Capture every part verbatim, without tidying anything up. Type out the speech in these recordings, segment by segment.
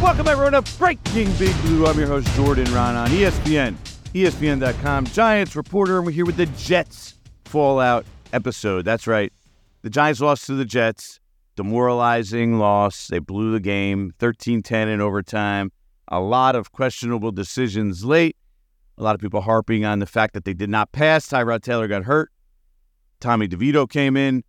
Welcome, everyone, to Breaking Big Blue. I'm your host, Jordan Ron, on E S P N, E S P N dot com, Giants reporter, and we're here with the Jets Fallout episode. That's right. The Giants lost to the Jets. Demoralizing loss. They blew the game, thirteen ten in overtime. A lot of questionable decisions late. A lot of people harping on the fact that they did not pass. Tyrod Taylor got hurt. Tommy DeVito came in.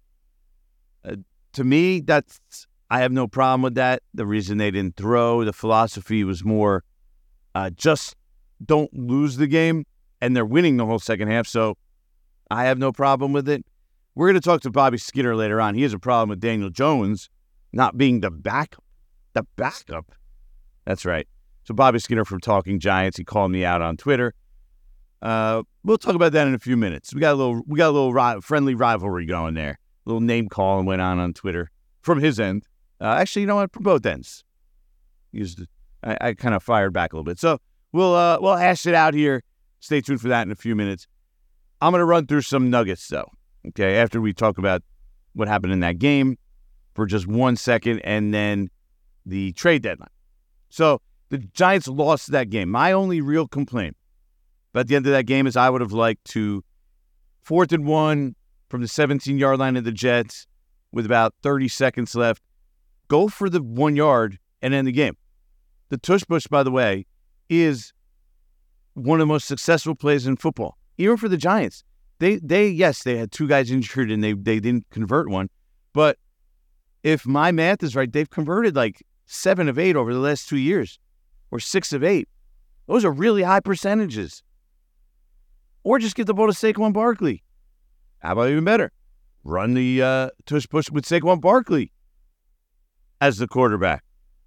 Uh, to me, that's... I have no problem with that. The reason they didn't throw, the philosophy was more uh, just don't lose the game, and they're winning the whole second half, so I have no problem with it. We're going to talk to Bobby Skinner later on. He has a problem with Daniel Jones not being the backup. The backup? That's right. So Bobby Skinner from Talking Giants, he called me out on Twitter. Uh, we'll talk about that in a few minutes. We got a little, we got a little ri- friendly rivalry going there. A little name calling went on on Twitter from his end. Uh, actually, you know what? From both ends. Used, I, I kind of fired back a little bit. So we'll uh, we'll hash it out here. Stay tuned for that in a few minutes. I'm going to run through some nuggets, though, okay, after we talk about what happened in that game for just one second and then the trade deadline. So the Giants lost that game. My only real complaint at the end of that game is I would have liked to fourth and one from the seventeen-yard line of the Jets with about thirty seconds left. Go for the one yard and end the game. The tush push, by the way, is one of the most successful plays in football, even for the Giants. They, they, yes, they had two guys injured and they, they didn't convert one. But if my math is right, they've converted like seven of eight over the last two years, or six of eight. Those are really high percentages. Or just give the ball to Saquon Barkley. How about even better? Run the uh, tush push with Saquon Barkley as the quarterback.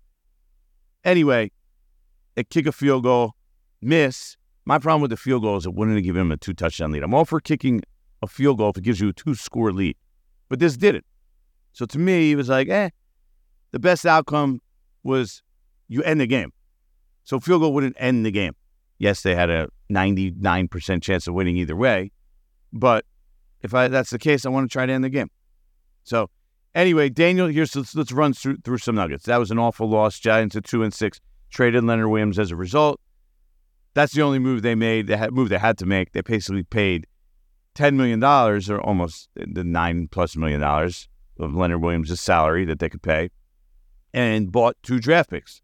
Anyway, they kick a field goal, miss. My problem with the field goal is it wouldn't have given him a two-touchdown lead. I'm all for kicking a field goal if it gives you a two-score lead. But this didn't. So to me, it was like, eh, the best outcome was you end the game. So field goal wouldn't end the game. Yes, they had a ninety-nine percent chance of winning either way. But if I, that's the case, I want to try to end the game. So anyway, Daniel, here's let's, let's run through, through some nuggets. That was an awful loss. Giants at two and six traded Leonard Williams as a result. That's the only move they made. They had move they had to make. They basically paid ten million dollars, or almost the nine plus million dollars of Leonard Williams' salary that they could pay, and bought two draft picks.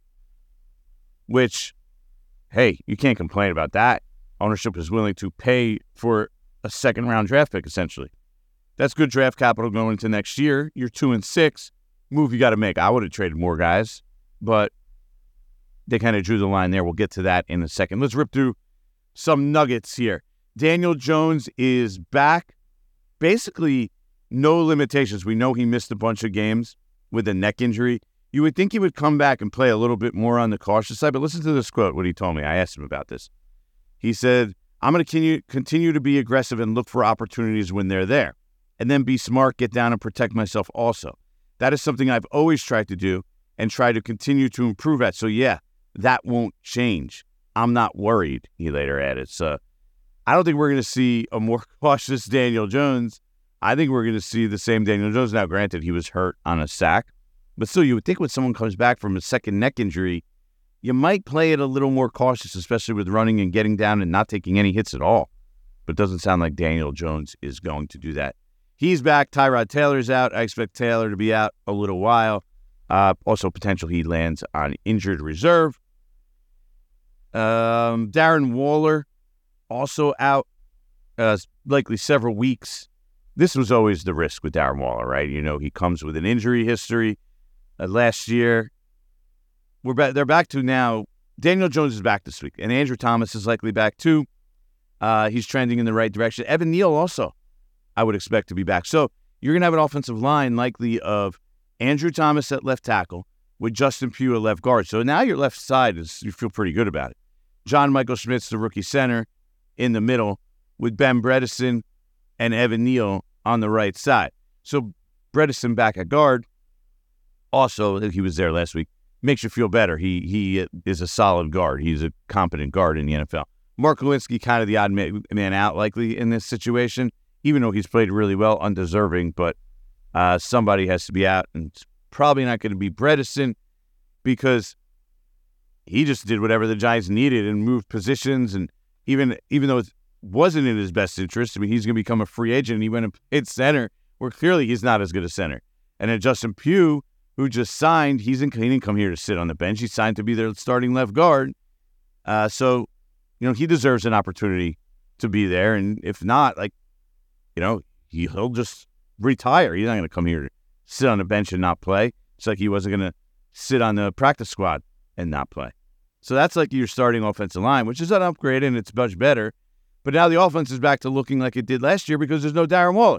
Which, hey, you can't complain about that. Ownership is willing to pay for a second round draft pick, essentially. That's good draft capital going into next year. You're two and six. Move you got to make. I would have traded more guys, but they kind of drew the line there. We'll get to that in a second. Let's rip through some nuggets here. Daniel Jones is back. Basically, no limitations. We know he missed a bunch of games with a neck injury. You would think he would come back and play a little bit more on the cautious side, but listen to this quote, what he told me. I asked him about this. He said, I'm going to continue, continue to be aggressive and look for opportunities when they're there, and then be smart, get down, and protect myself also. That is something I've always tried to do and try to continue to improve at. So, yeah, that won't change. I'm not worried, he later added. So I don't think we're going to see a more cautious Daniel Jones. I think we're going to see the same Daniel Jones. Now, granted, he was hurt on a sack, but still, you would think when someone comes back from a second neck injury, you might play it a little more cautious, especially with running and getting down and not taking any hits at all. But it doesn't sound like Daniel Jones is going to do that. He's back. Tyrod Taylor's out. I expect Taylor to be out a little while. Uh, also, potential he lands on injured reserve. Um, Darren Waller also out, uh, likely several weeks. This was always the risk with Darren Waller, right? You know, he comes with an injury history. Uh, last year, we're back. They're back to now. Daniel Jones is back this week, and Andrew Thomas is likely back too. Uh, he's trending in the right direction. Evan Neal also, I would expect to be back. So you're going to have an offensive line likely of Andrew Thomas at left tackle with Justin Pugh at left guard. So now your left side is, you feel pretty good about it. John Michael Schmitz, the rookie center, in the middle with Ben Bredesen and Evan Neal on the right side. So Bredesen back at guard. Also, he was there last week. Makes you feel better. He he is a solid guard. He's a competent guard in the N F L. Mark Lewinsky, kind of the odd man out likely in this situation, even though he's played really well, undeserving, but uh, somebody has to be out, and it's probably not going to be Bredesen because he just did whatever the Giants needed and moved positions. And even even though it wasn't in his best interest, I mean, he's going to become a free agent. And he went and hit center, where clearly he's not as good a center. And then Justin Pugh, who just signed, he's in, he didn't come here to sit on the bench. He signed to be their starting left guard. Uh, so, you know, he deserves an opportunity to be there. And if not, like, you know, he, he'll just retire. He's not going to come here to sit on the bench and not play. It's like he wasn't going to sit on the practice squad and not play. So that's like your starting offensive line, which is an upgrade and it's much better. But now the offense is back to looking like it did last year because there's no Darren Waller.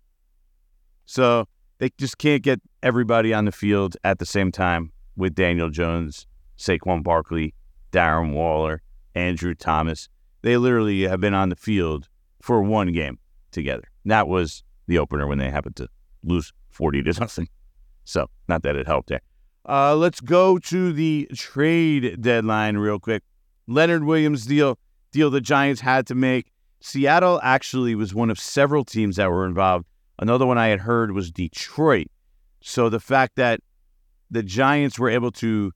So they just can't get everybody on the field at the same time with Daniel Jones, Saquon Barkley, Darren Waller, Andrew Thomas. They literally have been on the field for one game together. And that was the opener when they happened to lose forty to nothing. So not that it helped there. Uh, let's go to the trade deadline real quick. Leonard Williams deal, deal the Giants had to make. Seattle actually was one of several teams that were involved. Another one I had heard was Detroit. So the fact that the Giants were able to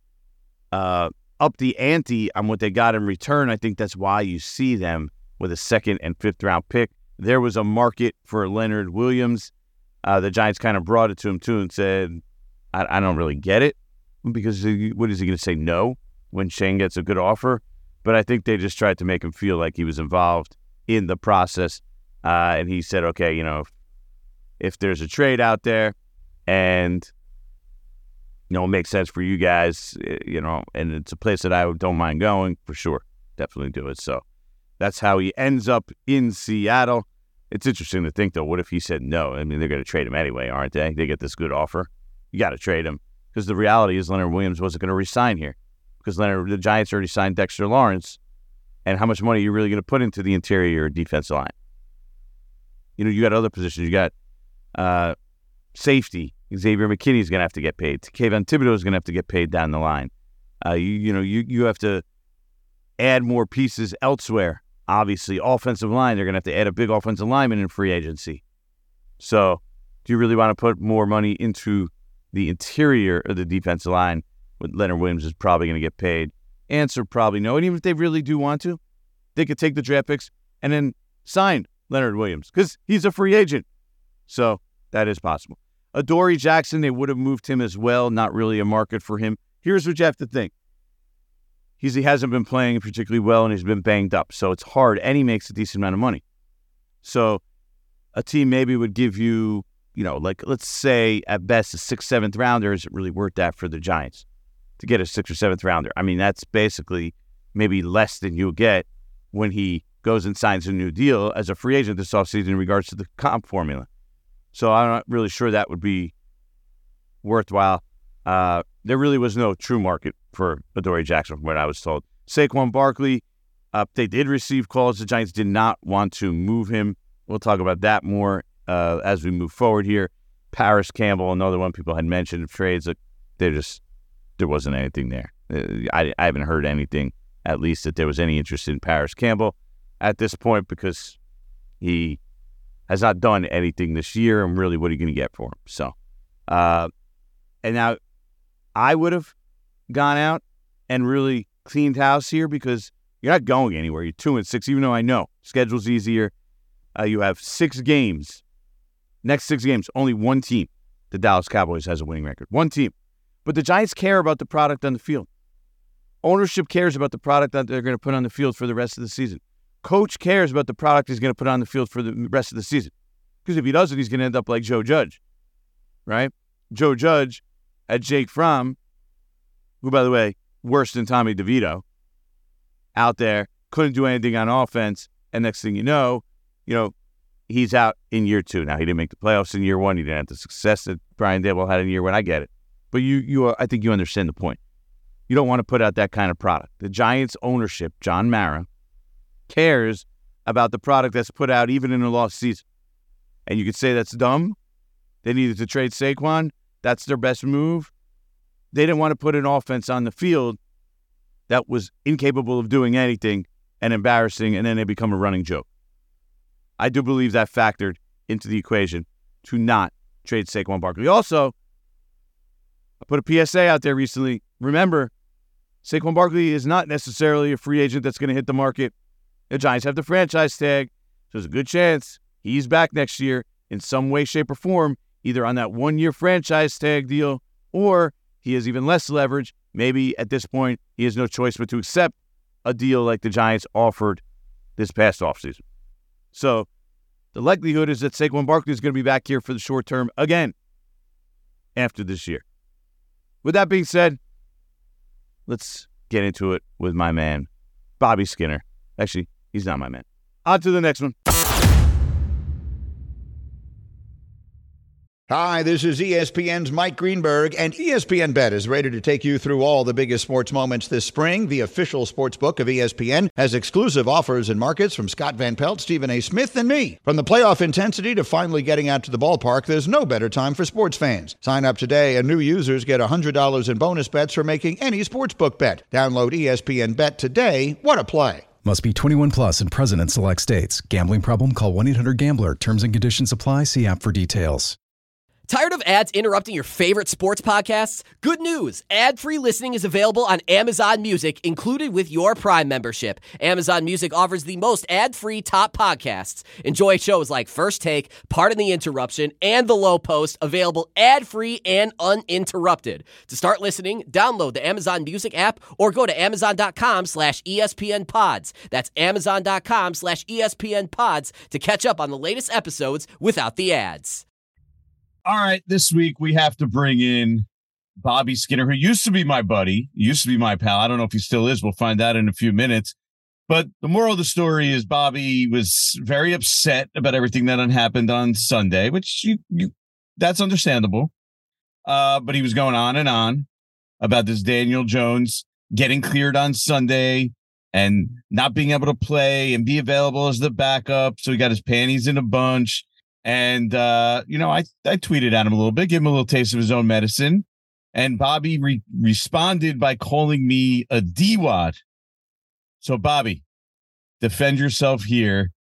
uh, up the ante on what they got in return, I think that's why you see them with a second and fifth round pick. There was a market for Leonard Williams. Uh, the Giants kind of brought it to him too and said, I, I don't really get it, because he, what is he going to say no when Shane gets a good offer? But I think they just tried to make him feel like he was involved in the process. Uh, and he said, okay, you know, if, if there's a trade out there and, you know, it makes sense for you guys, you know, and it's a place that I don't mind going, for sure, definitely do it. So that's how he ends up in Seattle. It's interesting to think, though, what if he said no? I mean, they're going to trade him anyway, aren't they? They get this good offer. You got to trade him, because the reality is Leonard Williams wasn't going to re-sign here, because Leonard, the Giants already signed Dexter Lawrence, and how much money are you really going to put into the interior defensive line? You know, you got other positions. You got uh, safety. Xavier McKinney is going to have to get paid. Kayvon Thibodeau is going to have to get paid down the line. Uh, you, you know, you you have to add more pieces elsewhere. Obviously, offensive line, they're going to have to add a big offensive lineman in free agency. So, do you really want to put more money into the interior of the defensive line? With Leonard Williams is probably going to get paid. Answer, probably no. And even if they really do want to, they could take the draft picks and then sign Leonard Williams, because he's a free agent. So that is possible. Adoree Jackson, they would have moved him as well. Not really a market for him. Here's what you have to think. He's, he hasn't been playing particularly well, and he's been banged up. So it's hard, and he makes a decent amount of money. So a team maybe would give you, you know, like, let's say at best a sixth, seventh rounder. Is it really worth that for the Giants to get a sixth or seventh rounder? I mean, that's basically maybe less than you'll get when he goes and signs a new deal as a free agent this offseason in regards to the comp formula. So I'm not really sure that would be worthwhile. Uh, there really was no true market for Adoree Jackson from what I was told. Saquon Barkley, uh, they did receive calls. The Giants did not want to move him. We'll talk about that more uh, as we move forward here. Paris Campbell, another one people had mentioned of trades. Like, they just, there wasn't anything there. Uh, I, I haven't heard anything, at least, that there was any interest in Paris Campbell at this point, because he has not done anything this year, and really, what are you going to get for him? So, uh, and now I would have gone out and really cleaned house here, because you're not going anywhere. You're two and six, even though I know schedule's easier. Uh, you have six games. Next six games, only one team, the Dallas Cowboys, has a winning record. One team. But the Giants care about the product on the field. Ownership cares about the product that they're going to put on the field for the rest of the season. Coach cares about the product he's going to put on the field for the rest of the season. Because if he doesn't, he's going to end up like Joe Judge, right? Joe Judge had Jake Fromm, who, by the way, worse than Tommy DeVito, out there, couldn't do anything on offense, and next thing you know, you know, he's out in year two. Now, he didn't make the playoffs in year one. He didn't have the success that Brian Daboll had in year one. I get it. But you, you, are, I think you understand the point. You don't want to put out that kind of product. The Giants' ownership, John Mara, cares about the product that's put out even in a lost season. And you could say that's dumb. They needed to trade Saquon. That's their best move. They didn't want to put an offense on the field that was incapable of doing anything and embarrassing, and then they become a running joke. I do believe that factored into the equation to not trade Saquon Barkley. Also, I put a P S A out there recently. Remember, Saquon Barkley is not necessarily a free agent that's going to hit the market. The Giants have the franchise tag, so there's a good chance he's back next year in some way, shape, or form, either on that one-year franchise tag deal or he has even less leverage. Maybe at this point he has no choice but to accept a deal like the Giants offered this past offseason. So the likelihood is that Saquon Barkley is going to be back here for the short term again after this year. With that being said, let's get into it with my man, Bobby Skinner. Actually, he's not my man. On to the next one. Hi, this is E S P N's Mike Greenberg, and E S P N Bet is ready to take you through all the biggest sports moments this spring. The official sports book of E S P N has exclusive offers and markets from Scott Van Pelt, Stephen A. Smith, and me. From the playoff intensity to finally getting out to the ballpark, there's no better time for sports fans. Sign up today, and new users get one hundred dollars in bonus bets for making any sportsbook bet. Download E S P N Bet today. What a play. Must be twenty-one plus and present in select states. Gambling problem? Call one eight hundred gambler. Terms and conditions apply. See app for details. Tired of ads interrupting your favorite sports podcasts? Good news! Ad-free listening is available on Amazon Music, included with your Prime membership. Amazon Music offers the most ad-free top podcasts. Enjoy shows like First Take, Pardon the Interruption, and The Low Post, available ad-free and uninterrupted. To start listening, download the Amazon Music app or go to amazon.com slash ESPN pods. That's amazon.com slash ESPN pods to catch up on the latest episodes without the ads. All right, this week we have to bring in Bobby Skinner, who used to be my buddy, used to be my pal. I don't know if he still is. We'll find out in a few minutes. But the moral of the story is Bobby was very upset about everything that had happened on Sunday, which you, you that's understandable. Uh, but he was going on and on about this Daniel Jones getting cleared on Sunday and not being able to play and be available as the backup. So he got his panties in a bunch. And, uh, you know, I, I tweeted at him a little bit, gave him a little taste of his own medicine. And Bobby re- responded by calling me a D-wad. So, Bobby, defend yourself here.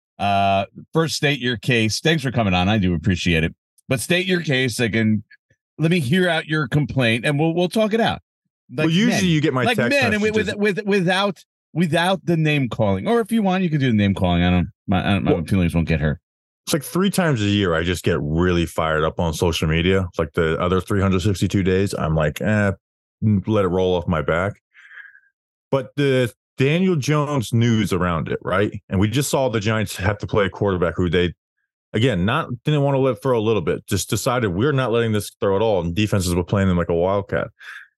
Uh, first, state your case. Thanks for coming on. I do appreciate it. But state your case. I can let me hear out your complaint, and we'll we'll talk it out. Like well, usually men. You get my like text men, and with, with with without without the name calling. Or if you want, you can do the name calling. I don't. My, I don't, my well, feelings won't get hurt. It's like three times a year I just get really fired up on social media. It's like the other three hundred sixty-two days, I'm like, eh, let it roll off my back. But the Daniel Jones news around it, right? And we just saw the Giants have to play a quarterback who they, again, not didn't want to let throw a little bit, just decided we're not letting this throw at all. And defenses were playing them like a wildcat.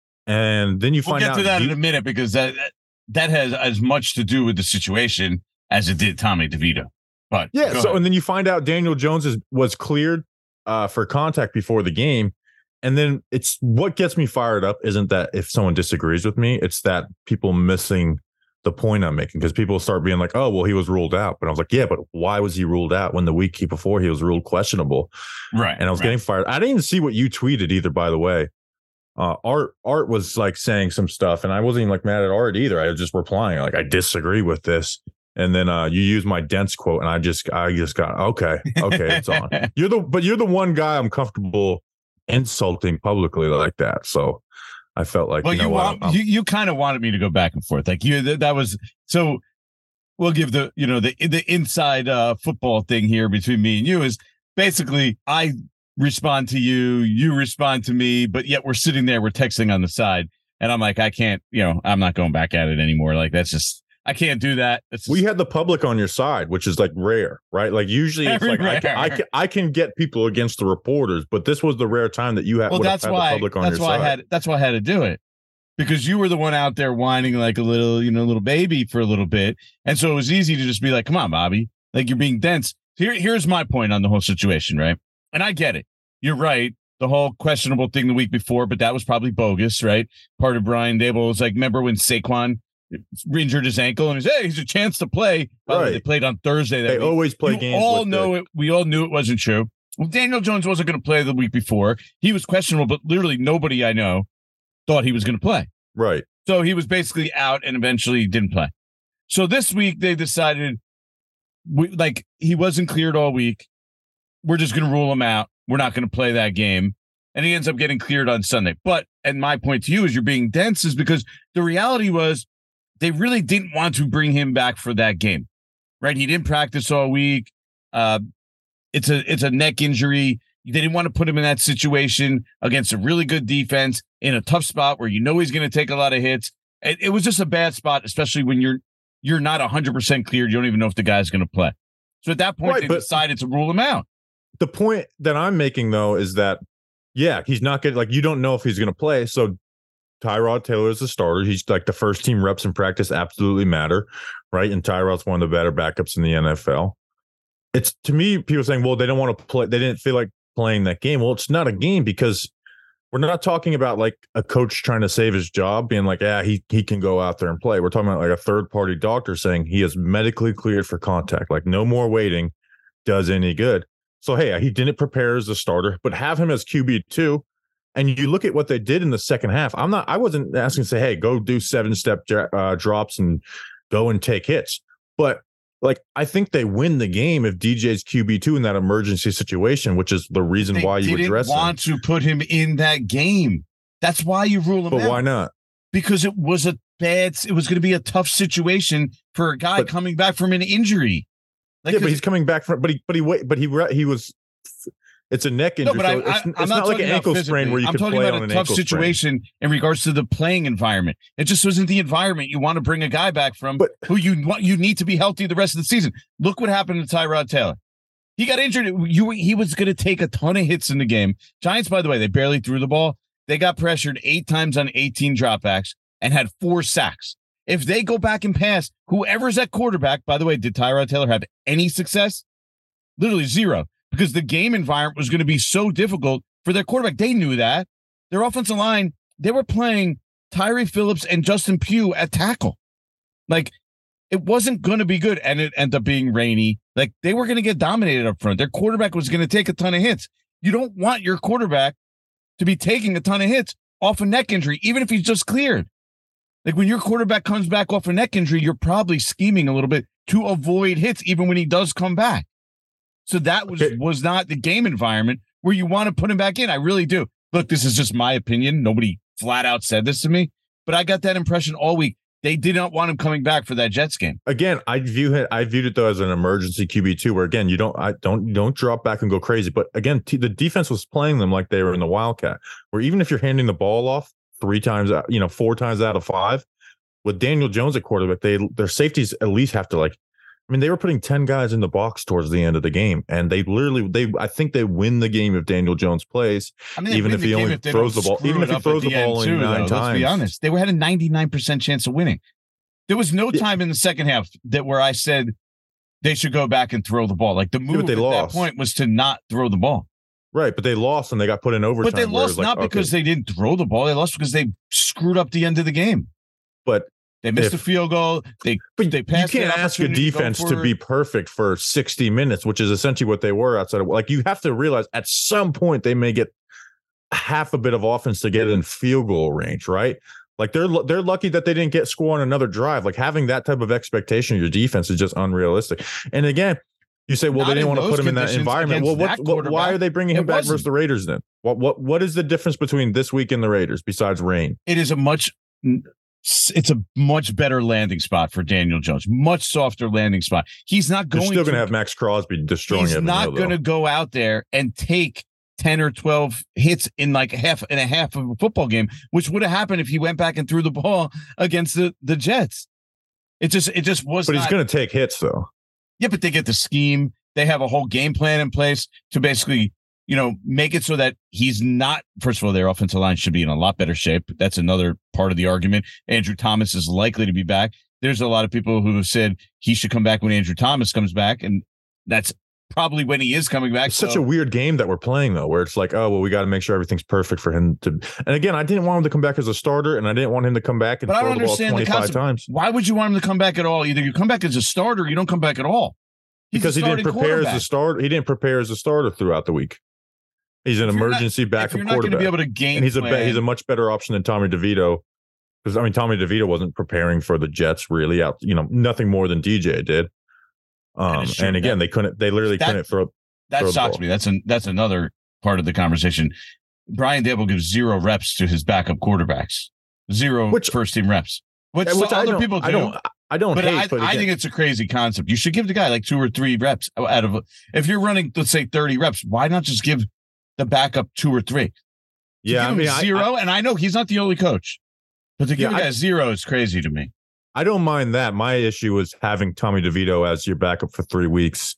And then you we'll find out. We'll get to that you, in a minute because that that has as much to do with the situation as it did Tommy DeVito. But yeah, so ahead. And then you find out Daniel Jones is, was cleared uh, for contact before the game. And then it's what gets me fired up isn't that if someone disagrees with me, it's that people missing the point I'm making because people start being like, oh, well, he was ruled out. But I was like, yeah, but why was he ruled out when the week before he was ruled questionable? Right. And I was right. getting fired. I didn't even see what you tweeted either, by the way. Uh, Art Art was like saying some stuff and I wasn't even like mad at Art either. I was just replying like, I disagree with this. And then uh, you use my dense quote, and I just, I just got okay, okay, it's on. You're the, but you're the one guy I'm comfortable insulting publicly like that. So I felt like, well, you know you what, want, you, you kind of wanted me to go back and forth, like you. That, that was so. We'll give the, you know, the the inside uh, football thing here between me and you is basically I respond to you, you respond to me, but yet we're sitting there, we're texting on the side, and I'm like, I can't, you know, I'm not going back at it anymore. Like that's just. I can't do that. It's we had the public on your side, which is like rare, right? Like usually it's like I can, I can I can get people against the reporters, but this was the rare time that you had. Well, that's had why. The public on that's your why side. I had. That's why I had to do it because you were the one out there whining like a little, you know, little baby for a little bit, and so it was easy to just be like, "Come on, Bobby, like you're being dense." Here, here's my point on the whole situation, right? And I get it. You're right. The whole questionable thing the week before, but that was probably bogus, right? Part of Brian Daboll was like, remember when Saquon injured his ankle and he's hey he's a chance to play. Right. They played on Thursday. That they week. always play you games. All with know the- it. We all knew it wasn't true. Well, Daniel Jones wasn't going to play the week before. He was questionable, but literally nobody I know thought he was going to play. Right. So he was basically out and eventually didn't play. So this week they decided, we, like he wasn't cleared all week. We're just going to rule him out. We're not going to play that game. and he ends up getting cleared on Sunday. But, and my point to you is you're being dense is because the reality was they really didn't want to bring him back for that game, right? He didn't practice all week. Uh, it's a it's a neck injury. They didn't want to put him in that situation against a really good defense in a tough spot where you know he's going to take a lot of hits. It, it was just a bad spot, especially when you're you're not one hundred percent cleared. You don't even know if the guy's going to play. So at that point, right, they decided to rule him out. The point that I'm making, though, is that, yeah, he's not going to, like, you don't know if he's going to play. So Tyrod Taylor is the starter. He's like the first team reps in practice absolutely matter, right? And Tyrod's one of the better backups in the N F L. It's, to me, people saying, well, they don't want to play. They didn't feel like playing that game. Well, it's not a game because we're not talking about like a coach trying to save his job, being like, yeah, he he can go out there and play. We're talking about like a third party doctor saying he is medically cleared for contact. Like no more waiting does any good. So, hey, he didn't prepare as a starter, but have him as Q B two. And you look at what they did in the second half. I'm not, I wasn't asking to say, hey, go do seven step uh, drops and go and take hits. But like, I think they win the game if D J's Q B two in that emergency situation, which is the reason they why you didn't address want him. to put him in that game. That's why you rule him but out. But why not? Because it was a bad, it was going to be a tough situation for a guy but, coming back from an injury. Like, yeah, but he's coming back from, but he, but he, wait, but he, he was, it's a neck injury. No, but I, so it's, I, it's I'm not, not like an ankle physically. sprain where you I'm can talking play about on an a tough ankle situation sprain. in regards to the playing environment. It just wasn't the environment you want to bring a guy back from but, who you want. You need to be healthy the rest of the season. Look what happened to Tyrod Taylor. He got injured. You, he was going to take a ton of hits in the game. Giants, by the way, they barely threw the ball. They got pressured eight times on eighteen dropbacks and had four sacks. If they go back and pass, whoever's at quarterback, by the way, did Tyrod Taylor have any success? Literally zero, because the game environment was going to be so difficult for their quarterback. They knew that. Their offensive line, they were playing Tyree Phillips and Justin Pugh at tackle. Like, it wasn't going to be good, and it ended up being rainy. Like, they were going to get dominated up front. Their quarterback was going to take a ton of hits. You don't want your quarterback to be taking a ton of hits off a neck injury, even if he's just cleared. Like, when your quarterback comes back off a neck injury, you're probably scheming a little bit to avoid hits, even when he does come back. So that was, okay. was not the game environment where you want to put him back in. I really do. Look, this is just my opinion. Nobody flat out said this to me, but I got that impression all week. They did not want him coming back for that Jets game. Again, I view it. I viewed it though as an emergency Q B two, where again you don't, I don't, don't drop back and go crazy. But again, t- the defense was playing them like they were in the Wildcat, where even if you're handing the ball off three times, you know, four times out of five, with Daniel Jones at quarterback, they their safeties at least have to like. I mean, they were putting ten guys in the box towards the end of the game, and they literally, they I think they win the game if Daniel Jones plays, I mean, even if he only if throws the ball, even if he throws the ball only nine times. Let's be honest, they were had a ninety-nine percent chance of winning. There was no time in the second half that where I said they should go back and throw the ball. Like the move yeah, at lost. that point was to not throw the ball. Right, but they lost and they got put in overtime. But they lost not like, because okay. they didn't throw the ball. They lost because they screwed up the end of the game. But they missed if, a field goal. They but they passed. You can't ask a defense to, to be perfect for sixty minutes, which is essentially what they were outside of. Like you have to realize at some point they may get half a bit of offense to get in field goal range, right? Like they're they're lucky that they didn't get score on another drive. Like having that type of expectation of your defense is just unrealistic. And again, you say, well, Not they didn't want to put him in that environment. Well, what, what, why are they bringing him back versus the Raiders then? What what what is the difference between this week and the Raiders besides rain? It is a much it's a much better landing spot for Daniel Jones. Much softer landing spot. He's not going. They're still to, going to have Max Crosby destroying. He's not going to go out there and take ten or twelve hits in like half in a half of a football game, which would have happened if he went back and threw the ball against the, the Jets. It just it just was. But not, he's going to take hits though. Yeah, but they get the scheme. They have a whole game plan in place to basically, you know, make it so that he's not. First of all, their offensive line should be in a lot better shape. That's another part of the argument. Andrew Thomas is likely to be back. There's a lot of people who have said he should come back when Andrew Thomas comes back, and that's probably when he is coming back. It's so. Such a weird game that we're playing though, where it's like, oh well, we got to make sure everything's perfect for him to. And again, I didn't want him to come back as a starter, and I didn't want him to come back and but throw the ball twenty-five times. Why would you want him to come back at all? Either you come back as a starter, or you don't come back at all. He's because he didn't prepare as a starter. He didn't prepare as a starter throughout the week. He's an emergency not, backup you're not quarterback. Be able to game and he's plan. a he's a much better option than Tommy DeVito. Because I mean, Tommy DeVito wasn't preparing for the Jets really. Out, you know, nothing more than D J did. Um, and again, that, they couldn't. They literally that, couldn't throw. That throw shocks me. That's an that's another part of the conversation. Brian Dable gives zero reps to his backup quarterbacks, zero Which- first team reps. Which, which some I other don't- people do. I don't. I don't But, hate. I, but I again, think it's a crazy concept. You should give the guy like two or three reps out of. If you're running, let's say thirty reps, why not just give the backup two or three? To yeah, give I mean, him I- zero, I, and I know he's not the only coach, but to give Yeah, a guy I- zero is crazy to me. I don't mind that. My issue was having Tommy DeVito as your backup for three weeks.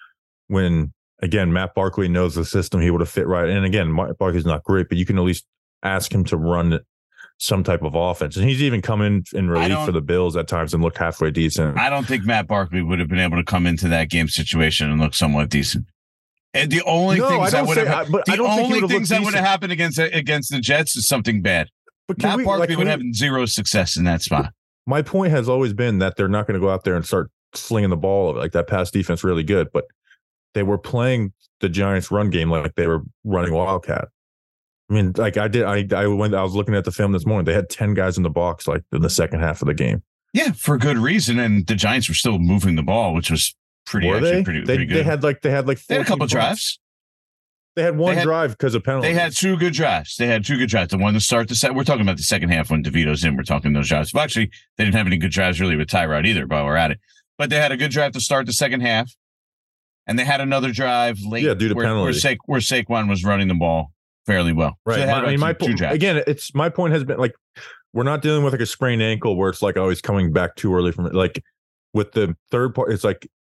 When again, Matt Barkley knows the system, he would have fit right. And again, Matt Barkley's not great, but you can at least ask him to run some type of offense. And he's even come in in relief don't- for the Bills at times and looked halfway decent. I don't think Matt Barkley would have been able to come into that game situation and look somewhat decent. And the only No, I things that don't would say- have, I- but I the don't think he only would have things looked that would have decent. happened against against the Jets is something bad. But can Matt we, Barkley like, can would we- have zero success in that spot. my point has always been that they're not going to go out there and start slinging the ball. Like that pass defense really good, but they were playing the Giants run game like they were running Wildcat. I mean, like I did, I I went, I was looking at the film this morning. They had ten guys in the box, like in the second half of the game. Yeah, for good reason. And the Giants were still moving the ball, which was pretty Were actually they? pretty, they, pretty good. they had like they had like They had a couple fourteen punts. drives. They had one They had- drive because of penalties. They had two good drives. They had two good drives. The one to start the set. We're talking about the second half when DeVito's in. We're talking those drives. Well, actually, they didn't have any good drives really with Tyrod either, but we're at it. But they had a good drive to start the second half. And they had another drive late Yeah, due to where, where, penalty. Sa- where Saquon was running the ball fairly well. So right. they had My- I about mean, my two- two po- drives. again, it's my point has been like we're not dealing with like a sprained ankle where it's like always coming back too early from it. Like with the third part, it's like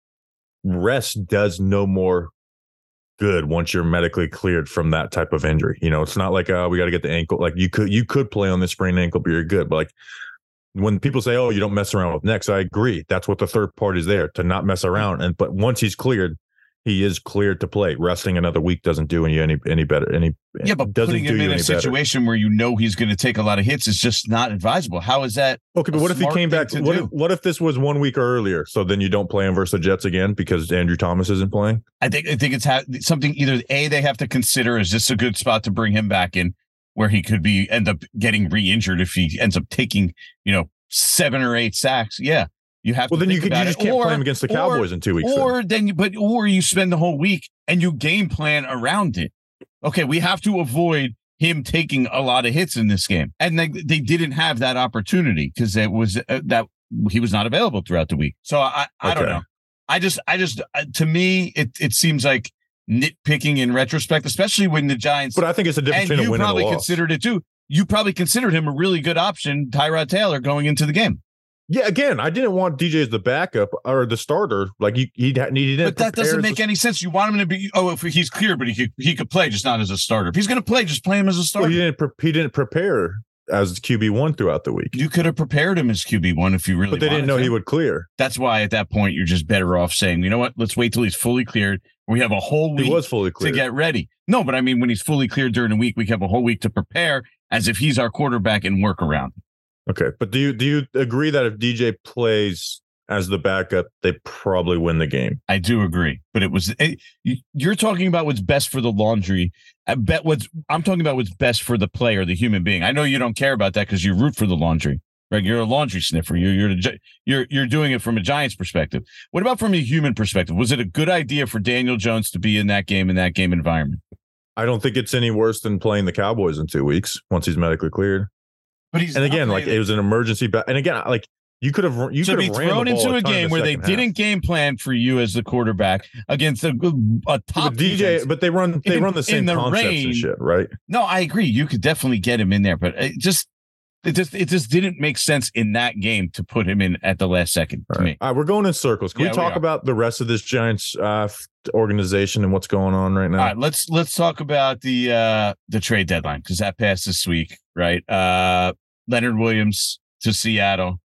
rest does no more good once you're medically cleared from that type of injury. You know, it's not like uh we got to get the ankle. Like you could you could play on this sprained ankle, but you're good. But like when people say, "Oh, you don't mess around with necks," I agree. That's what the third part is there to not mess around. And but once he's cleared, he is cleared to play. Resting another week doesn't do any any any better. Any Yeah, but doesn't putting do him you in a any better. situation where you know he's going to take a lot of hits is just not advisable. How is that? Okay, but a what if he smart came thing back? to What do? if, what if this was one week earlier? So then you don't play him versus the Jets again because Andrew Thomas isn't playing? I think I think it's ha- something either A, they have to consider, is this a good spot to bring him back in where he could be end up getting re-injured if he ends up taking, you know, seven or eight sacks. Yeah. You have Well, to then you think could you about just it. can't Or- play him against the or- Cowboys in two weeks. then. Or then you but or you spend the whole week and you game plan around it. Okay, we have to avoid him taking a lot of hits in this game. And they, they didn't have that opportunity because it was uh, that he was not available throughout the week. So I I don't Okay. know. I just I just uh, to me it it seems like nitpicking in retrospect, especially when the Giants But I think it's a difference and between a you win and a probably loss. considered it too. You probably considered him a really good option, Tyrod Taylor, going into the game. Yeah, again, I didn't want D J as the backup or the starter. Like he he, he didn't. But that prepare doesn't as make a- any sense. You want him to be, oh, if he's clear, but he could, he could play, just not as a starter. If he's going to play, just play him as a Well, starter. he didn't. Pre- he didn't prepare as Q B one throughout the week. You could have prepared him as Q B one if you really But they didn't wanted know to. he would clear. That's why at that point, you're just better off saying, you know what, let's wait till he's fully cleared. We have a whole week He was fully to clear. get ready. No, but I mean, when he's fully cleared during the week, we have a whole week to prepare as if he's our quarterback and work around. Okay, but do you do you agree that if D J plays as the backup, they probably win the game? I do agree, but it was it, you- you're talking about what's best for the laundry. I bet what's I'm talking about what's best for the player, the human being. I know you don't care about that because you root for the laundry, right? You're a laundry sniffer. You're you're the Gi- you're you're doing it from a Giants perspective. What about from a human perspective? Was it a good idea for Daniel Jones to be in that game in that game environment? I don't think it's any worse than playing the Cowboys in two weeks once he's medically cleared. But he's And not again, like playing- it was an emergency. Ba- and again, like you could have you to could be have ran thrown the ball into a ton in game the where they second half. didn't game plan for you as the quarterback against a, a top But D J, defense. but they run they in- run the in same the concepts rain. and shit, right? No, I agree. You could definitely get him in there, but it just it just it just didn't make sense in that game to put him in at the last second to All me. right. All right, we're going in circles. Can Yeah, we we talk are. about the rest of this Giants uh, f- organization and what's going on right now? All right, let's let's talk about the uh the trade deadline because that passed this week, right? Uh Leonard Williams to Seattle.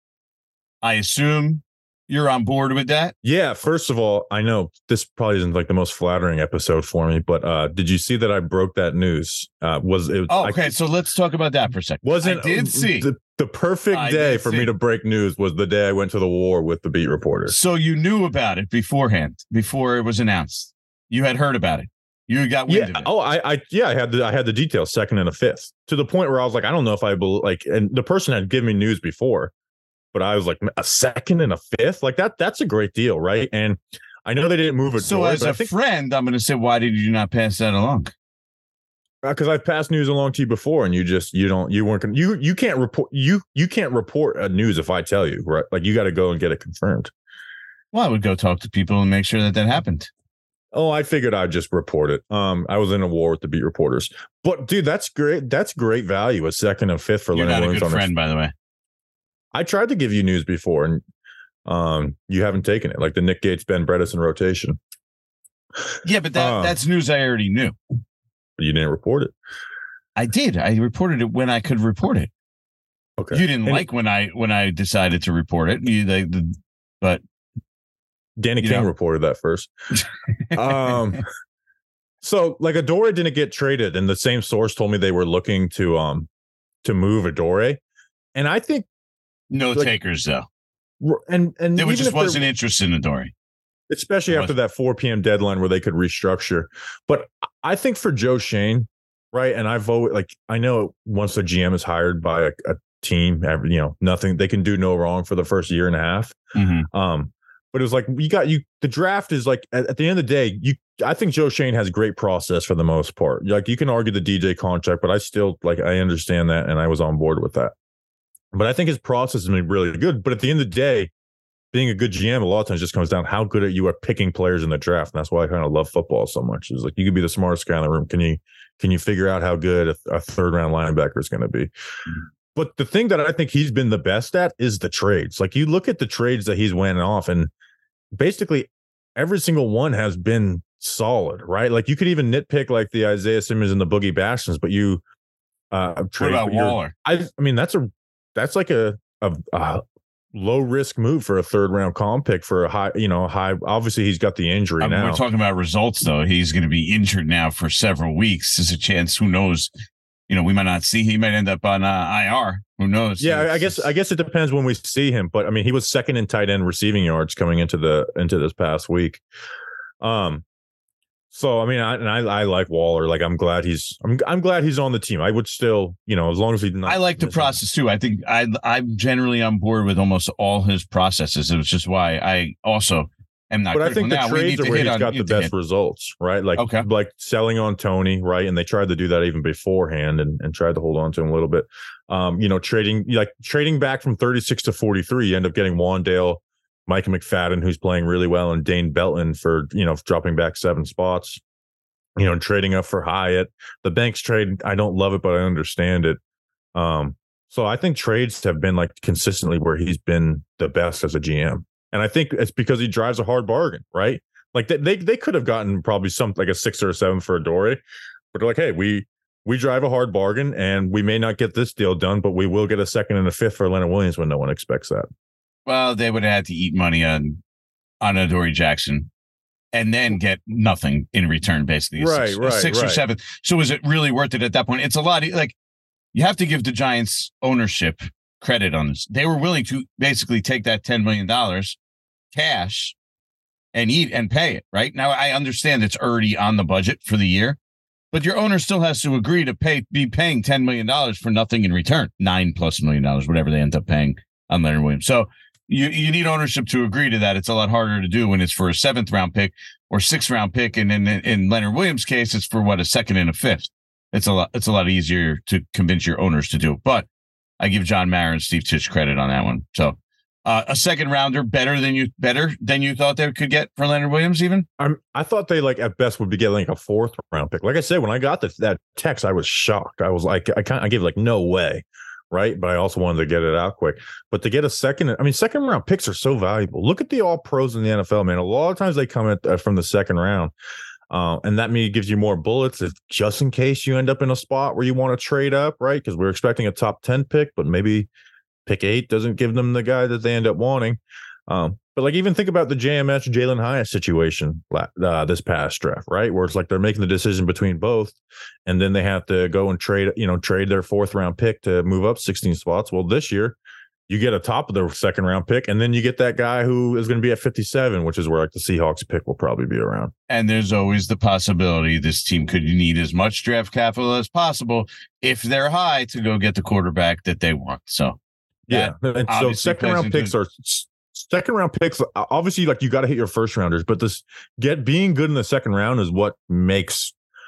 I assume you're on board with that. Yeah, first of all, I know this probably isn't like the most flattering episode for me, but uh, did you see that I broke that news? Uh, was it? Oh, I- okay, so let's talk about that for a second. wasn't I did see. the, the perfect I day did for see. me to break news was the day I went to the war with the beat reporters. So you knew about it beforehand, before it was announced. You had heard about it. You got wind Yeah. of it. Oh, I, I, yeah, I had the, I had the details, second and a fifth, to the point where I was like, I don't know if I bel like, and the person had given me news before, but I was like, a second and a fifth, like that, that's a great deal, right? And I know they didn't move it. So as but I a think, friend, I'm going to say, why did you not pass that along? Because I've passed news along to you before, and you just you don't you weren't you you can't report you you can't report a news if I tell you, right? Like you got to go and get it confirmed. Well, I would go talk to people and make sure that that happened. Oh, I figured I'd just report it. Um, I was in a war with the beat reporters, but dude, that's great. That's great value. A second and fifth for You're Leonard not a Williams good on friend, this. by the way. I tried to give you news before, and um, you haven't taken it. Like the Nick Gates, Ben Bredesen rotation. Yeah, but that Uh, that's news I already knew. You didn't report it. I did. I reported it when I could report it. Okay. You didn't And like when I when I decided to report it. You, they, the, but Danny you King know. reported that first. um, so like Adore didn't get traded, and the same source told me they were looking to um to move Adore, and I think no like, takers though. and and There even just if there- wasn't interest in Adore. especially after that four p.m. deadline where they could restructure. But I think for Joe Shane, right, and I've always like I know once the G M is hired by a, a team, every, you know, nothing they can do no wrong for the first year and a half. Mm-hmm. Um, but it was like you got you. The draft is like at, at the end of the day, you. I think Joe Shane has great process for the most part. Like you can argue the D J contract, but I still like I understand that, and I was on board with that. But I think his process has been really good. But at the end of the day, being a good G M a lot of times just comes down to how good you are picking players in the draft, and that's why I kind of love football so much. Is like you could be the smartest guy in the room. Can you can you figure out how good a, a third round linebacker is going to be? Mm-hmm. But the thing that I think he's been the best at is the trades. Like you look at the trades that he's went off, and basically every single one has been solid, right? Like you could even nitpick like the Isaiah Simmons and the Boogie Bastions, but you uh trade. What about Waller? I I mean that's a that's like a a, a low risk move for a third round comp pick for a high, you know, high. Obviously, he's got the injury I mean, now. we're talking about results, though. He's going to be injured now for several weeks. There's a chance. Who knows? You know, we might not see. He might end up on uh, I R. Who knows? Yeah, it's, I guess I guess it depends when we see him. But I mean, he was second in tight end receiving yards coming into the into this past week. Um. So I mean, I, and I I like Waller. Like I'm glad he's I'm I'm glad he's on the team. I would still, you know, as long as he's not. I like the process too. I think I I'm generally on board with almost all his processes. It was just why I also am not. But I think the now, trades are where he's on, got the best results, right? Like okay. like selling on Tony, right? And they tried to do that even beforehand, and, and tried to hold on to him a little bit. Um, you know, trading like trading back from thirty-six to forty-three, you end up getting Wandale, Micah McFadden, who's playing really well, and Dane Belton for, you know, dropping back seven spots, you know, trading up for Hyatt. The Banks trade, I don't love it, but I understand it. Um, so I think trades have been like consistently where he's been the best as a G M. And I think it's because he drives a hard bargain, right? Like they they, they could have gotten probably something like a six or a seven for Adore, but they're like, hey, we we drive a hard bargain, and we may not get this deal done, but we will get a second and a fifth for Leonard Williams when no one expects that. Well, they would have had to eat money on on Adore Jackson, and then get nothing in return, basically. A right, six, right, a six right. or seven. So is it really worth it at that point? It's a lot. Like you have to give the Giants ownership credit on this. They were willing to basically take that ten million dollars cash and eat and pay it. Right now, I understand it's already on the budget for the year, but your owner still has to agree to pay be paying ten million dollars for nothing in return, nine plus million dollars, whatever they end up paying on Leonard Williams. So you you need ownership to agree to that. It's a lot harder to do when it's for a seventh round pick or sixth round pick, and in in Leonard Williams' case, it's for what, a second and a fifth. It's a lot. It's a lot easier to convince your owners to do. But I give John Mara and Steve Titch credit on that one. So uh, a second rounder better than you better than you thought they could get for Leonard Williams. Even I'm, I thought they like at best would be getting like a fourth round pick. Like I said, when I got the, that text, I was shocked. I was like, I can't. I gave like no way. Right. But I also wanted to get it out quick. But to get a second, I mean, second round picks are so valuable. Look at the all pros in the N F L, man. A lot of times they come at, uh, from the second round. Uh, and that means gives you more bullets if just in case you end up in a spot where you want to trade up. Right. Because we're expecting a top ten pick, but maybe pick eight doesn't give them the guy that they end up wanting. Um, but like even think about the J M S Jalen Hyatt situation uh, this past draft, right? Where it's like they're making the decision between both, and then they have to go and trade, you know, trade their fourth round pick to move up sixteen spots. Well, this year you get a top of the second round pick, and then you get that guy who is going to be at fifty-seven, which is where like the Seahawks pick will probably be around. And there's always the possibility this team could need as much draft capital as possible if they're high to go get the quarterback that they want. So yeah, and so second round picks are. Second round picks, obviously, like you got to hit your first rounders, but this get being good in the second round is what makes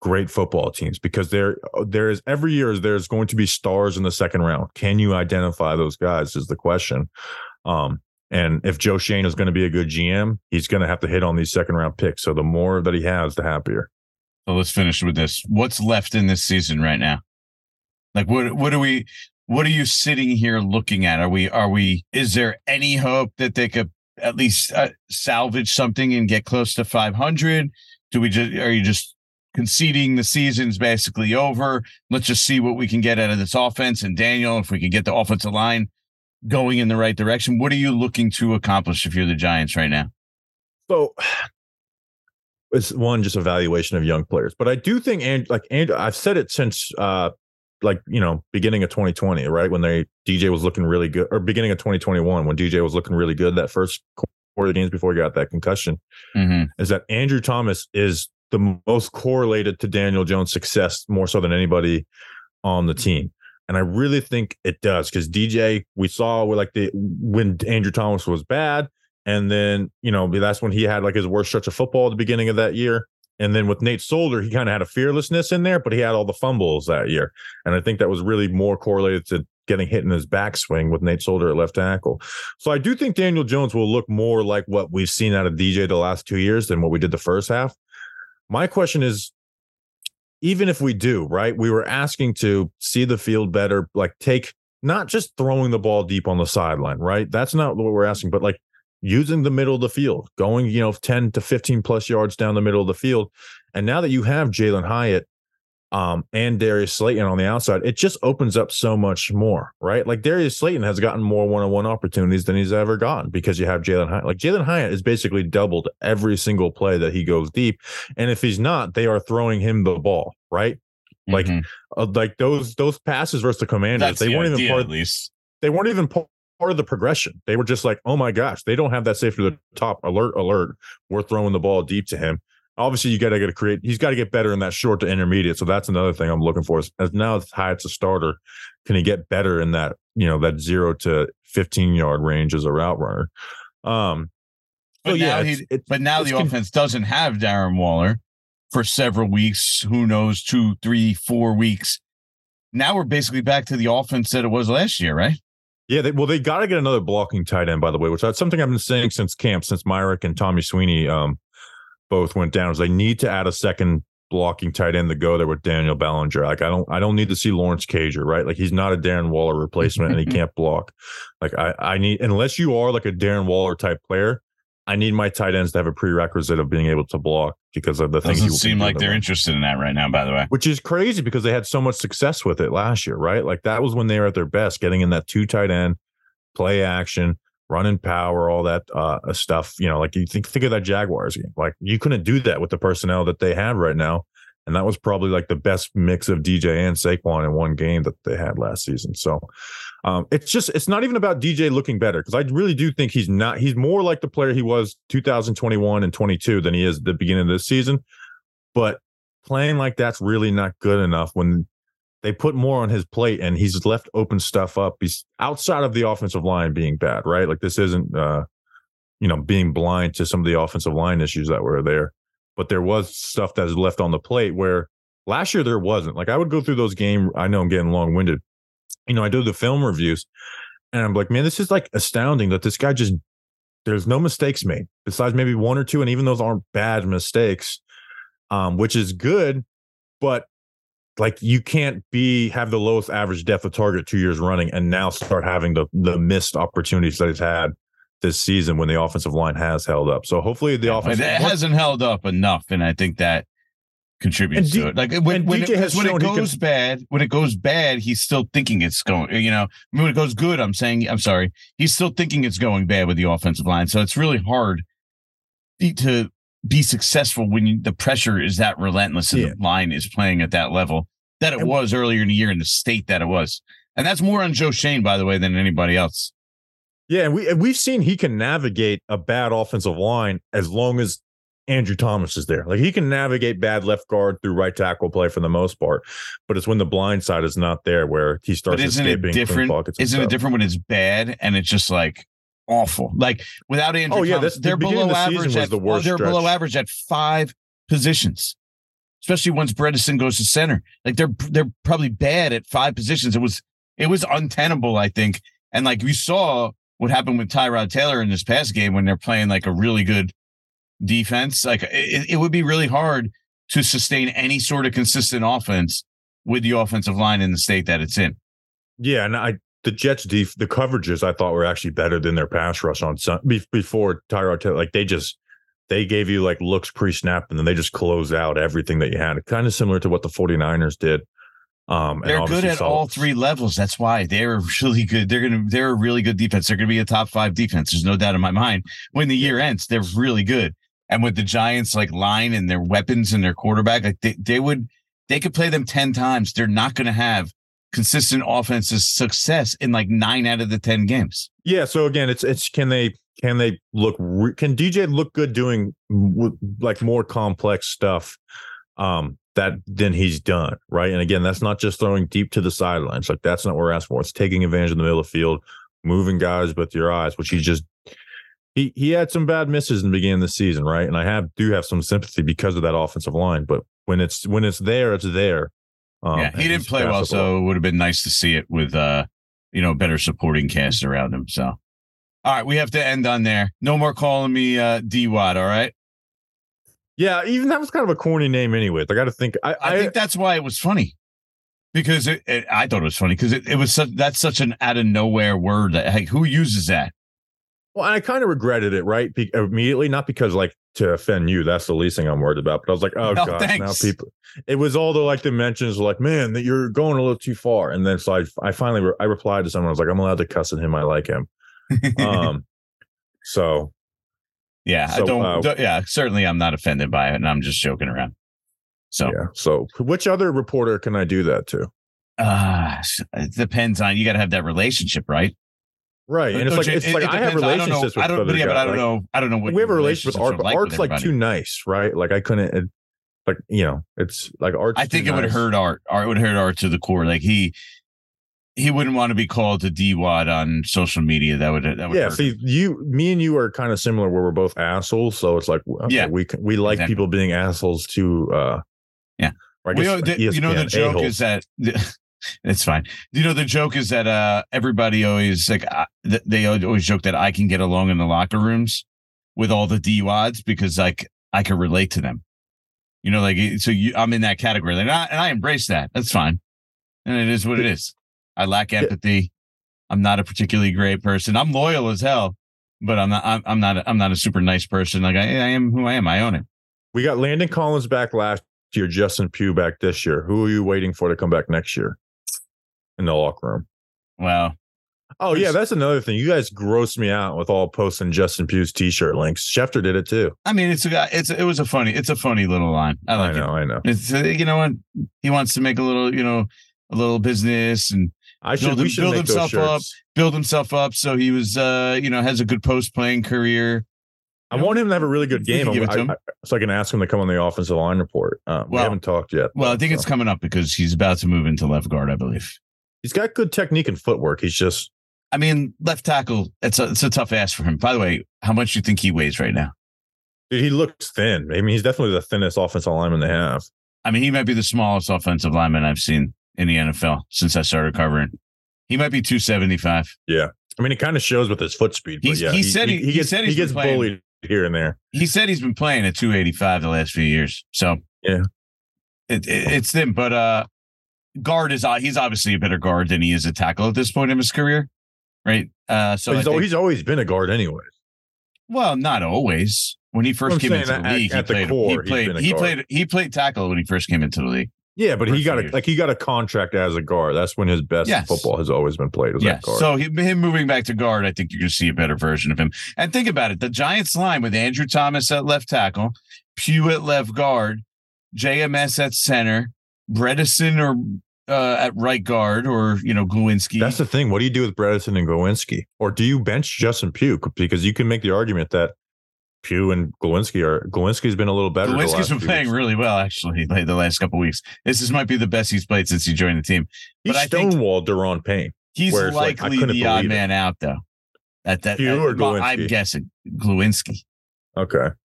great football teams because there there is every year there's going to be stars in the second round. Can you identify those guys is the question. Um, and if Joe Schoen is going to be a good G M, he's going to have to hit on these second round picks. So the more that he has, the happier. So let's finish with this. What's left in this season right now? Like what what are we what are you sitting here looking at? Are we are we is there any hope that they could at least uh, salvage something and get close to five hundred? Do we just are you just conceding the season's basically over? Let's just see what we can get out of this offense. And Daniel, if we can get the offensive line going in the right direction, what are you looking to accomplish if you're the Giants right now? So it's one, just evaluation of young players. But I do think, and like, and I've said it since, uh, like, you know, beginning of twenty twenty, right? When they, D J was looking really good, or beginning of twenty twenty-one, when D J was looking really good that first quarter of the games before he got that concussion, mm-hmm. is that Andrew Thomas is the most correlated to Daniel Jones' success more so than anybody on the team. And I really think it does because D J, we saw with like the when Andrew Thomas was bad. And then, you know, that's when he had like his worst stretch of football at the beginning of that year. And then with Nate Solder, he kind of had a fearlessness in there, but he had all the fumbles that year. And I think that was really more correlated to getting hit in his backswing with Nate Solder at left tackle. So I do think Daniel Jones will look more like what we've seen out of D J the last two years than what we did the first half. My question is, even if we do, right, we were asking to see the field better, like take not just throwing the ball deep on the sideline, right? That's not what we're asking, but like using the middle of the field, going, you know, ten to fifteen plus yards down the middle of the field. And now that you have Jalen Hyatt um, and Darius Slayton on the outside, it just opens up so much more, right? Like Darius Slayton has gotten more one-on-one opportunities than he's ever gotten because you have Jalen Hyatt. Like Jalen Hyatt is basically doubled every single play that he goes deep. And if he's not, they are throwing him the ball, right? Like, mm-hmm. uh, like those those passes versus the Commanders, That's they the weren't idea, even part at least. They weren't even part of the progression. They were just like, oh my gosh, they don't have that safety to the top. Alert, alert. We're throwing the ball deep to him. Obviously, you got to get to create. He's got to get better in that short to intermediate. So that's another thing I'm looking for. Is, as now as Hyatt's a starter, can he get better in that, you know, that zero to fifteen yard range as a route runner? Um, but so now yeah, he, it's, it's, but now it's the con- offense doesn't have Darren Waller for several weeks. Who knows? Two, three, four weeks. Now we're basically back to the offense that it was last year, right? Yeah, they, well, they got to get another blocking tight end, by the way, which that's something I've been saying since camp, since Myrick and Tommy Sweeney um, both went down. Is they need to add a second blocking tight end to go there with Daniel Bellinger. Like I don't, I don't need to see Lawrence Cager, right? Like he's not a Darren Waller replacement, and he can't block. Like I, I need, unless you are like a Darren Waller type player, I need my tight ends to have a prerequisite of being able to block because of the Doesn't things. Doesn't seem like they're interested in that right now, by the way. Which is crazy because they had so much success with it last year, right? Like that was when they were at their best, getting in that two tight end, play action, running power, all that uh, stuff. You know, like you think think of that Jaguars game. Like you couldn't do that with the personnel that they have right now. And that was probably like the best mix of D J and Saquon in one game that they had last season. So um, it's just, it's not even about D J looking better because I really do think he's not, he's more like the player he was two thousand twenty-one and twenty-two than he is at the beginning of this season. But playing like that's really not good enough when they put more on his plate and he's left open stuff up. He's outside of the offensive line being bad, right? Like this isn't, uh, you know, being blind to some of the offensive line issues that were there. But there was stuff that is left on the plate where last year there wasn't. Like I would go through those games. I know I'm getting long winded. You know, I do the film reviews and I'm like, man, this is like astounding that this guy just, there's no mistakes made besides maybe one or two. And even those aren't bad mistakes, um, which is good. But like you can't be, have the lowest average depth of target two years running and now start having the, the missed opportunities that he's had this season when the offensive line has held up. So hopefully the offense it hasn't held up enough, and I think that contributes D- to it. Like when when, it, when it goes can, bad, when it goes bad, he's still thinking it's going. You know, I mean, when it goes good, I'm saying, I'm sorry, he's still thinking it's going bad with the offensive line. So it's really hard to be successful when you, the pressure is that relentless and yeah. the line is playing at that level that it and, was earlier in the year in the state that it was, and that's more on Joe Schoen, by the way, than anybody else. Yeah, and we and we've seen he can navigate a bad offensive line as long as Andrew Thomas is there. Like he can navigate bad left guard through right tackle play for the most part, but it's when the blind side is not there where he starts but isn't escaping. It different? Isn't stuff. it different when it's bad and it's just like awful? Like without Andrew oh, yeah, Thomas, the they're below the average. At, the worst they're stretch. below average at five positions. especially once Bredesen goes to center. Like they're they're probably bad at five positions. It was it was untenable, I think. And like we saw what happened with Tyrod Taylor in this past game when they're playing like a really good defense. Like it, it would be really hard to sustain any sort of consistent offense with the offensive line in the state that it's in. Yeah, and I the Jets def, the coverages I thought were actually better than their pass rush on sun, before Tyrod Taylor. Like they just they gave you like looks pre-snap and then they just closed out everything that you had. Kind of similar to what the 49ers did. Um, they're good at all three levels. That's why they're really good. They're gonna they're a really good defense. They're gonna be a top five defense. There's no doubt in my mind. When the year ends, they're really good. And with the Giants like line and their weapons and their quarterback, like they, they would they could play them ten times. They're not gonna have consistent offensive success in like nine out of the ten games. Yeah. So again, it's it's can they can they look can D J look good doing like more complex stuff um, that than he's done, right? And again, that's not just throwing deep to the sidelines. Like that's not what we're asking for. It's taking advantage of the middle of the field, moving guys with your eyes, which he just he he had some bad misses in the beginning of the season, right? And I have do have some sympathy because of that offensive line, but when it's when it's there, it's there. Um, yeah, he didn't play well, so it would have been nice to see it with, uh, you know, better supporting cast around him. So, all right, we have to end on there. No more calling me uh, D-Wad, all right? Yeah, even that was kind of a corny name anyway. I got to think. I, I, I think that's why it was funny, because it, it, I thought it was funny because it, it was such, that's such an out of nowhere word. That, like, who uses that? Well, I kind of regretted it, right? Be- immediately, not because like to offend you. That's the least thing I'm worried about. But I was like, oh, no, gosh, thanks. now people. It was all the like the mentions like, man, that you're going a little too far. And then so I, I finally re- I replied to someone. I was like, I'm allowed to cuss at him. I like him. um, so yeah, so, I don't, uh, don't. Yeah, certainly, I'm not offended by it, and I'm just joking around. So yeah. So which other reporter can I do that to? Uh, it depends on you. Got to have that relationship, right? Right, and it's like it's it, like it I have relationships I don't know, with I don't, other yeah, guys. but I don't like, know. I don't know what we have a relationship with Art. But like Art's like too nice, right? Like I couldn't. It, like you know, it's like Art. I think it nice. would hurt Art. Art would hurt Art to the core. Like he, he wouldn't want to be called a D-Wad on social media. That would. That would yeah. hurt See, him. you, me, and you are kind of similar. Where we're both assholes, so it's like okay, yeah, we we like exactly. people being assholes to. uh Yeah, I guess, we, the, you know the joke a-holes. Is that. It's fine. You know, the joke is that uh, everybody always like uh, th- they always joke that I can get along in the locker rooms with all the D-Wads because like I can relate to them. You know, like so you, I'm in that category, and I, and I embrace that. That's fine, and it is what it is. I lack empathy. I'm not a particularly great person. I'm loyal as hell, but I'm not. I'm, I'm not. I'm not a super nice person. Like I, I am who I am. I own it. We got Landon Collins back last year. Justin Pugh back this year. Who are you waiting for to come back next year? In the locker room. Wow. Oh yeah, that's another thing. You guys grossed me out with all posting Justin Pugh's t-shirt links. Schefter did it too. I mean, it's a it's it was a funny it's a funny little line. I like I know, it. I know. It's uh, you know what he wants to make a little you know a little business and I should build, we should build make himself those up, build himself up. So he was uh you know has a good post playing career. I want him to have a really good game. I, I, I, so I can ask him to come on the offensive line report. Um, well, we haven't talked yet. Well, but, I think so. it's coming up because he's about to move into left guard, I believe. He's got good technique and footwork. He's just, I mean, left tackle. It's a it's a tough ask for him. By the way, how much do you think he weighs right now? Dude, he looks thin. I mean, he's definitely the thinnest offensive lineman they have. I mean, he might be the smallest offensive lineman I've seen in the N F L since I started covering. He might be two seventy-five. Yeah, I mean, it kind of shows with his foot speed. But He's, yeah, he, he, said he, he, he gets he, said he gets bullied here and there. He said he's been playing at two eighty-five the last few years. So yeah, it, it, it's thin, but uh. Guard is he's obviously a better guard than he is a tackle at this point in his career, right? Uh, so he's, think, he's always been a guard, anyways. Well, not always. When he first came into the at, league, at he, the played, core, he played. He played. He played tackle when he first came into the league. Yeah, but he got a years. like he got a contract as a guard. That's when his best yes. football has always been played. As yes. that guard. So he, him moving back to guard, I think you're going to see a better version of him. And think about it: the Giants line with Andrew Thomas at left tackle, Pugh at left guard, J M S at center, Bredesen or Uh, at right guard, or you know, Glowinski. That's the thing. What do you do with Bredesen and Glowinski, or do you bench Justin Pugh? Because you can make the argument that Pugh and Glowinski are. Glowinski's been a little better. Glowinski's been playing weeks. really well, actually, like the last couple of weeks. This is might be the best he's played since he joined the team. He but I think stonewalled Deron Payne. He's likely like, the odd man it. out, though. At that, Pugh at, or Glowinski? I'm guessing Glowinski. Okay.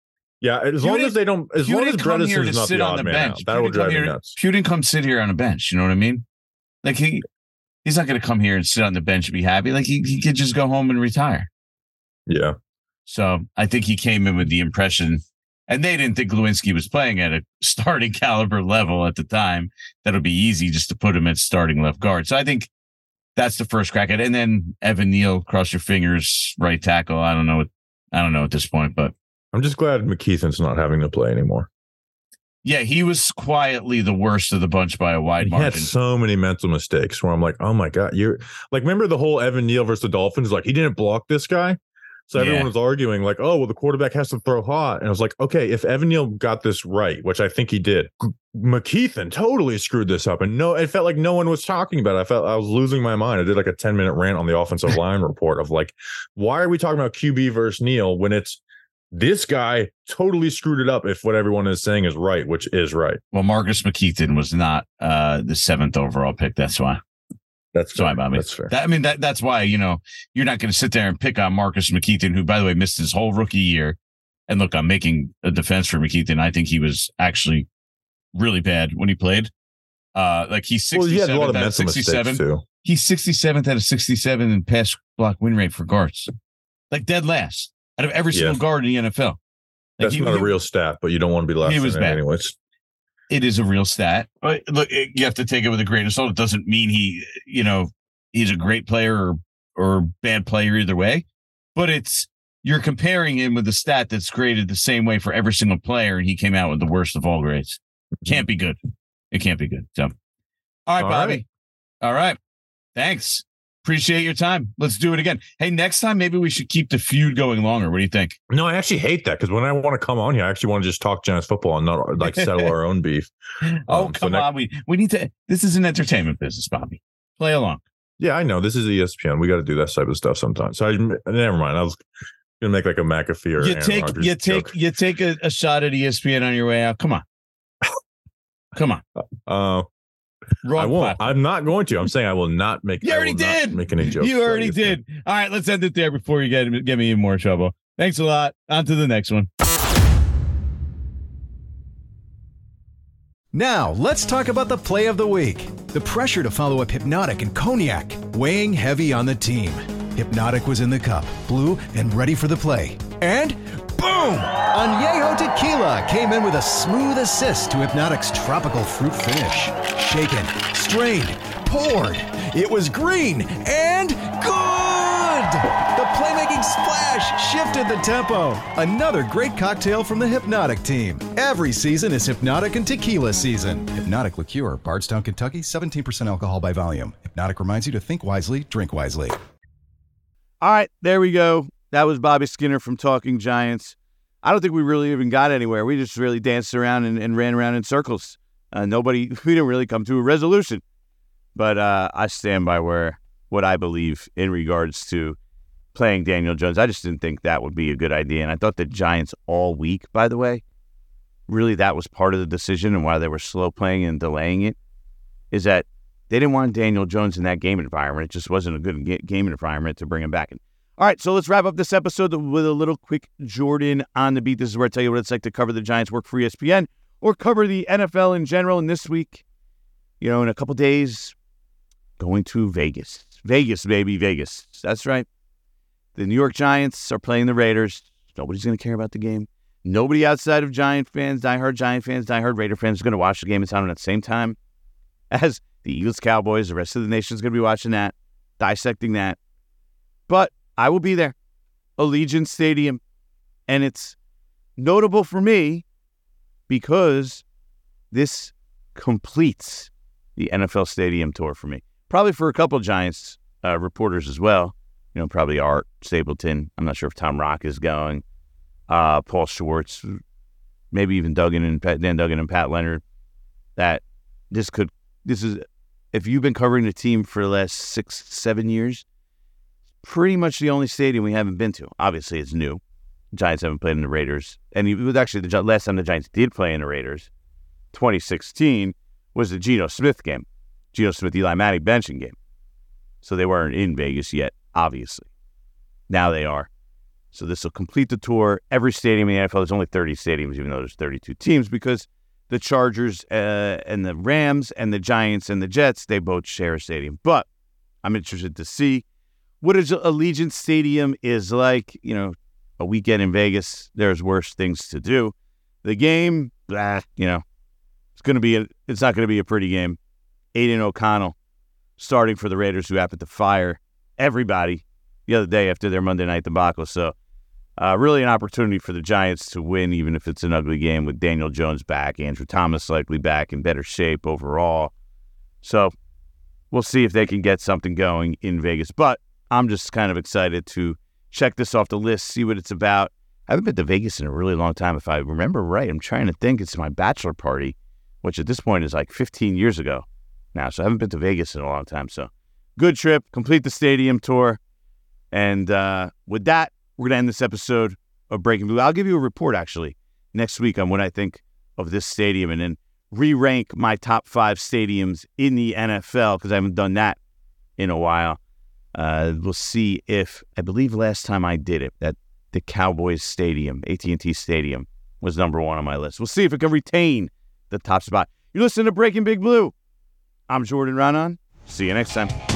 Yeah, as Pew long didn't- as they don't, as Pew long as didn't come here to Bredesen's not sit the on odd the man bench. out, Pew that will didn't come drive me here- nuts. Pew didn't come sit here on a bench. You know what I mean? Like he, he's not going to come here and sit on the bench and be happy. Like he, he could just go home and retire. Yeah. So I think he came in with the impression, and they didn't think Lewinsky was playing at a starting caliber level at the time. That'll be easy just to put him at starting left guard. So I think that's the first crack at it. And then Evan Neal, cross your fingers, right tackle. I don't know. What, I don't know at this point, but I'm just glad McKeithen's not having to play anymore. yeah, he was quietly the worst of the bunch by a wide He margin. had so many mental mistakes where I'm like, oh my God, you're like, remember the whole Evan Neal versus the Dolphins? Like, he didn't block this guy. So everyone Yeah. was arguing, like, oh, well, the quarterback has to throw hot. And I was like, okay, if Evan Neal got this right, which I think he did, McKeithen totally screwed this up. And no, it felt like no one was talking about it. I felt I was losing my mind. I did like a ten minute rant on the offensive line report of like, why are we talking about Q B versus Neal when it's this guy totally screwed it up if what everyone is saying is right, which is right. Well, Marcus McKeithen was not uh, the seventh overall pick. That's why. That's That's why, fair. Bobby. That's fair. That, I mean, that that's why, you know, you're not going to sit there and pick on Marcus McKeithen, who, by the way, missed his whole rookie year. And look, I'm making a defense for McKeithen. I think he was actually really bad when he played. Uh, like he's Well, he had a lot sixty-seventh of out of mental sixty-seven. mistakes too. He's sixty-seventh out of sixty-seven in pass block win rate for guards. Like dead last out of every Yeah. single guard in the N F L. Like That's he- not a he- real stat, but you don't want to be last he was in it bad. anyways. It is a real stat. But look, it- you have to take it with a grain of salt. It doesn't mean he, you know, he's a great player or or bad player either way. But it's you're comparing him with a stat that's graded the same way for every single player, and he came out with the worst of all grades. Can't be good. It can't be good. So, all right, All Bobby. right. All right. Thanks. Appreciate your time. Let's do it again. Hey, next time maybe we should keep the feud going longer. What do you think? No, I actually hate that because when I want to come on here, I actually want to just talk Giants football and not like settle our own beef. Oh, Um, so come next- on. We we need to. This is an entertainment business, Bobby. Play along. Yeah, I know. This is E S P N. We got to do that type of stuff sometimes. So I, never mind. I was gonna make like a McAfee or You Aaron take Rodgers you take joke. you take a, a shot at E S P N on your way out. Come on. Come on. Uh, Wrong I won't. platform. I'm not going to. I'm saying I will not make. You I already will not did. Make any jokes. You about already E S P N. did. All right, let's end it there before you get get me in more trouble. Thanks a lot. On to the next one. Now, let's talk about the play of the week. The pressure to follow up Hypnotic and Cognac, weighing heavy on the team. Hypnotic was in the cup, blue, and ready for the play. And boom! Añejo Tequila came in with a smooth assist to Hypnotic's tropical fruit finish. Shaken, strained, poured. It was green and good! The playmaking splash shifted the tempo. Another great cocktail from the Hypnotic team. Every season is Hypnotic and Tequila season. Hypnotic Liqueur, Bardstown, Kentucky, seventeen percent alcohol by volume. Hypnotic reminds you to think wisely, drink wisely. All right, there we go. That was Bobby Skinner from Talking Giants. I don't think we really even got anywhere. We just really danced around and, and ran around in circles. Uh, nobody, we didn't really come to a resolution. But uh, I stand by where what I believe in regards to playing Daniel Jones. I just didn't think that would be a good idea. And I thought the Giants all week, by the way, really that was part of the decision and why they were slow playing and delaying it, is that they didn't want Daniel Jones in that game environment. It just wasn't a good ga- game environment to bring him back in. All right, so let's wrap up this episode with a little quick Jordan on the beat. This is where I tell you what it's like to cover the Giants, work for E S P N, or cover the N F L in general. And this week, you know, in a couple days, going to Vegas. Vegas, baby, Vegas. That's right. The New York Giants are playing the Raiders. Nobody's going to care about the game. Nobody outside of Giant fans, diehard Giant fans, diehard Raider fans is going to watch the game. It's on at the same time as the Eagles, Cowboys. The rest of the nation is going to be watching that, dissecting that. But I will be there. Allegiant Stadium. And it's notable for me because this completes the N F L Stadium tour for me. Probably for a couple of Giants uh, reporters as well. You know, probably Art Stapleton. I'm not sure if Tom Rock is going. Uh, Paul Schwartz. Maybe even Duggan and Pat, Dan Duggan and Pat Leonard. That this could, this is, if you've been covering the team for the last six, seven years, pretty much the only stadium we haven't been to. Obviously, it's new. Giants haven't played in the Raiders. And it was actually the last time the Giants did play in the Raiders, twenty sixteen, was the Geno Smith game. Geno Smith, Eli Manning benching game. So they weren't in Vegas yet, obviously. Now they are. So this will complete the tour. Every stadium in the N F L, there's only thirty stadiums, even though there's thirty-two teams, because the Chargers uh, and the Rams and the Giants and the Jets, they both share a stadium. But I'm interested to see what Allegiant Stadium is like. You know, a weekend in Vegas, there's worse things to do. The game, ah, you know, it's going to be a, it's not going to be a pretty game. Aiden O'Connell starting for the Raiders, who happened to fire everybody the other day after their Monday night debacle. So uh, really an opportunity for the Giants to win, even if it's an ugly game, with Daniel Jones back, Andrew Thomas likely back in better shape overall. So we'll see if they can get something going in Vegas. But I'm just kind of excited to check this off the list, see what it's about. I haven't been to Vegas in a really long time. If I remember right, I'm trying to think. It's my bachelor party, which at this point is like fifteen years ago now. So I haven't been to Vegas in a long time. So good trip, complete the stadium tour. And uh, with that, we're going to end this episode of Breaking Blue. I'll give you a report, actually, next week on what I think of this stadium, and then re-rank my top five stadiums in the N F L, because I haven't done that in a while. Uh, we'll see if, I believe last time I did it, that the Cowboys Stadium, A T and T Stadium, was number one on my list. We'll see if it can retain the top spot. You're listening to Breaking Big Blue. I'm Jordan Raanan. See you next time.